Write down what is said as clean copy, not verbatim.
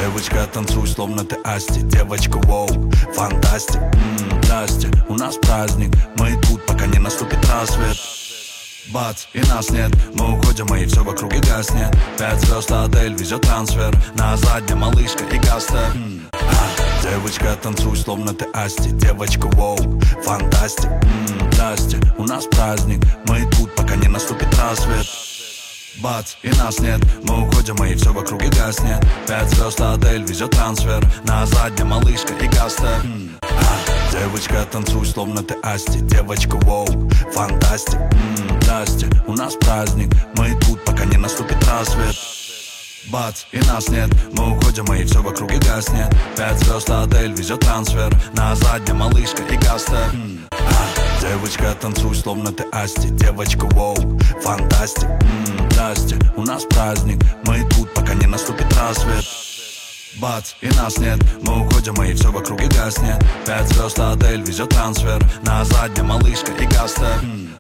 Девочка, танцуй, словно ты Асти. Девочка, воу, фантастик. Здрасте, у нас праздник. Мы тут, пока не наступит рассвет. Бац, и нас нет. Мы уходим, и все в округе гаснет. 5 звезд, отель везет трансфер. На заднем малышка и гастер. Девочка, танцуй, словно ты Асти. Девочка, воу, фантастик. Здрасте, у нас праздник. Мы тут, пока не наступит рассвет. Бац, и нас нет. Мы уходим, и все в округе гаснет. 5 звезд, отель везет трансфер. На заднем малышка и гастер. Девочка, танцуй, словно ты Асти. Девочка, воу, фантастик. Здрасте, у нас праздник. Мы тут, пока не наступит рассвет. Бац, и нас нет. Мы уходим, и все в округе гаснет. 5 звезд, отель везет трансфер. На заднем малышка и гастер. Девочка, танцуй, словно ты Асти. Девочка, воу, фантастик. Здрасте, у нас праздник. Мы тут, пока не наступит рассвет. Бац, и нас нет. Мы уходим, и все в округе гаснет. 5 звезд, отель везет трансфер. На заднем малышка и гастер.